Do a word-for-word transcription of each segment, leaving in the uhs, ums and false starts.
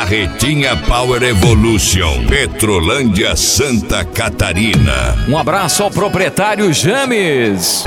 Carretinha Power Evolution, Petrolândia, Santa Catarina. Um abraço ao proprietário James.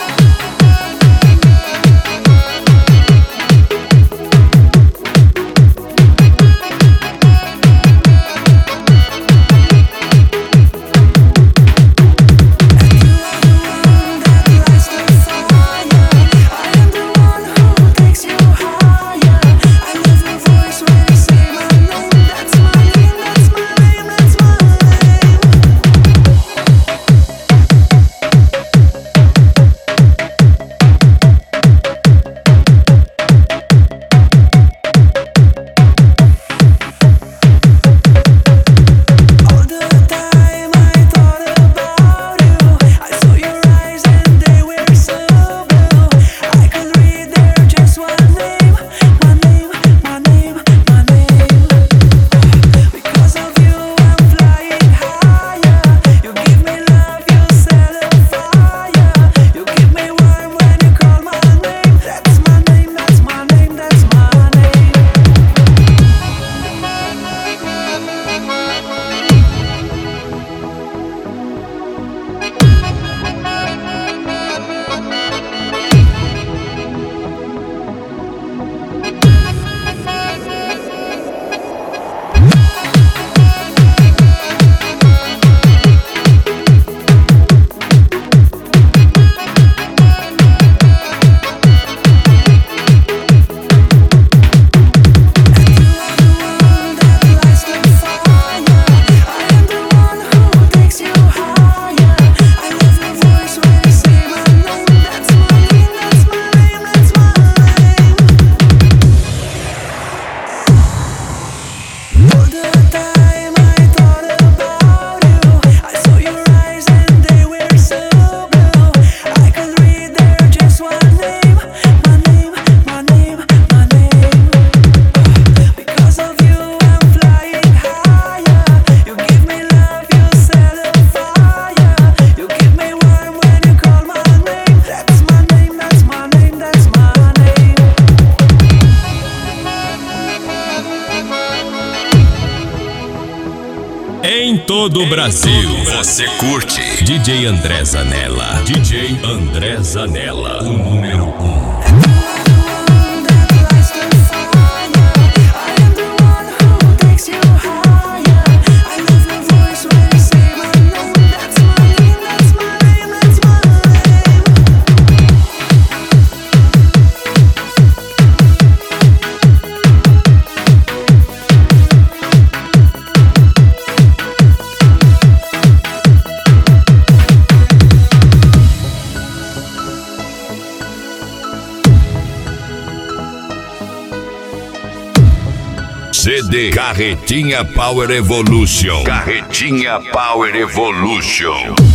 Em todo o Brasil, você curte D J André Zanella. D J André Zanella, o número um. C D Carretinha Power Evolution. Carretinha Power Evolution.